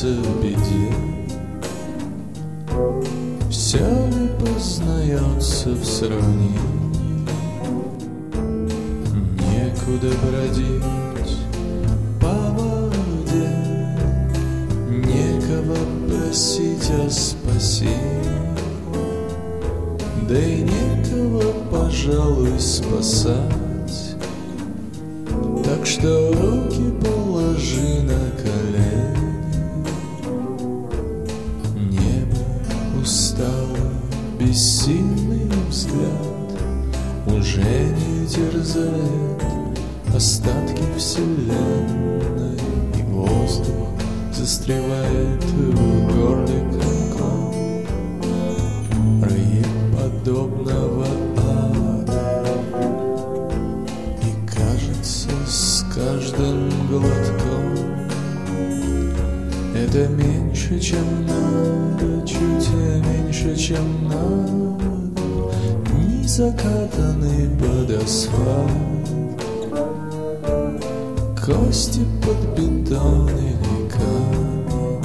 предаться беде? Все ли познается в сравнении? Некуда бродить по воде, некого просить о спасении, да и некого, пожалуй, спасать. Так что руки положи на колени. Небо устало, бессильный взгляд уже не терзает остатки вселенной, и воздух застревает в горле комком подобного ада. И кажется, с каждым глотком это меньше, чем надо, чуть меньше, чем надо, не закатанный под асфальт, кости под бетон или камень.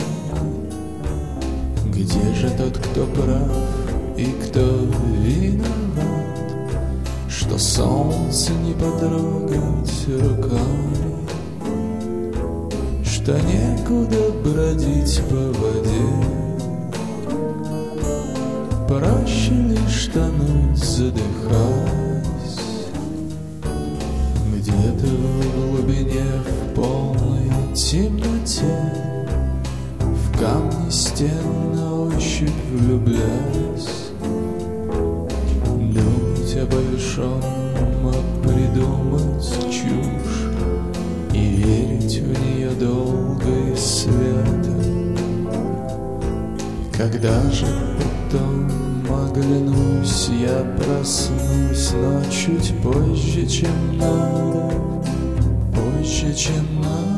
Где же тот, кто прав и кто виноват, что солнце не потрогать руками, что некуда бродить по воде? Проще лишь тонуть, задыхаясь, где-то в глубине, в полной темноте, в камни стен на ощупь влюбляясь, думать о большом, а придумать чушь и верить в нее долго и свято. Когда же потом оглянусь, я проснусь, но чуть позже, чем надо, позже, чем надо.